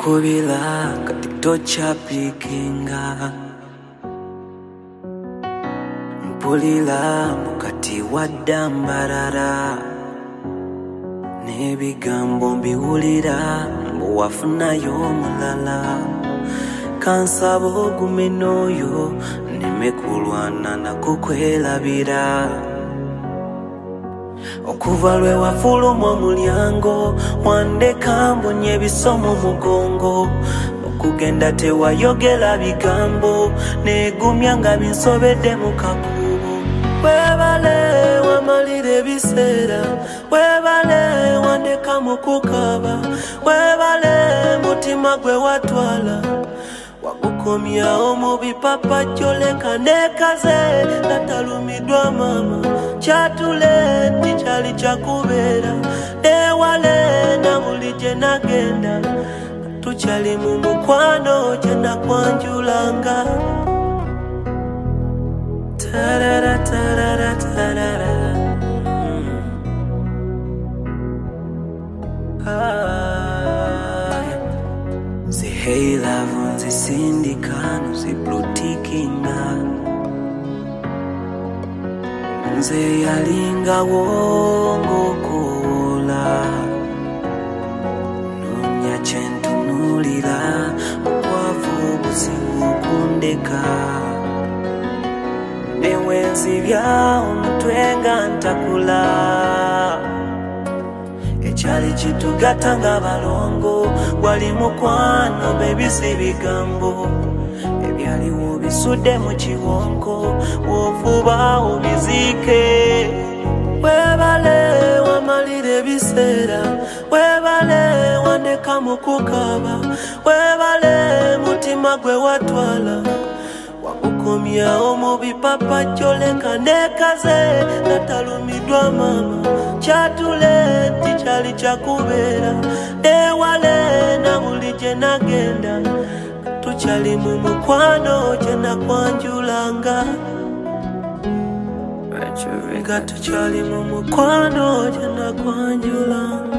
Nakukubila kati tochapikinga, mpulila mukati waddambarara, n'ebigambo mbiwulira mbu wafunayo omulala. Kansaba ogume n'oyo nneme kulwana nakukwerabira. Okuva lwe wafuluma omulyango wandeka mbonye ebisomo mugongo, okugenda tewayogera bigambo negumya nga binsobedde mu kakubo. Webale wamalira ebiseera, webale wandeka mu kukaba, webale mutima gwe watwala wagukomyawo mu bipapajjo leka nekaze natalumidwa mama. Kyatule tikyali kyakubeera, ewale na buli gye nagenda tukyali mu mukwano gye nakwanjulanga. Tarara tarara tarara, nzi hey love nzisindika nzibluetikinga, nze yalingawo ng'okoola, noonya kye ntunuulira obwavu obuzibu kundeka, newenzibya omutwe nga ntakula. Ekyali kitugatta nga balongo wali mukwano baby si bigambo, ebyaliwo bisudde mu kiwonko wofuba obiziike. Webale wamalira ebiseera, webale wandeka mu kukaba, webale mutima gwe watwala wagukomyawo mu bipapajjo leka nekaze natalumidwa mama. Kyatule tikyali kyakubeera, ewale na buli gye nagenda tukyali mu mukwano gye nakwanjulanga. Nga tukyali mu mukwano gye nakwanjulanga.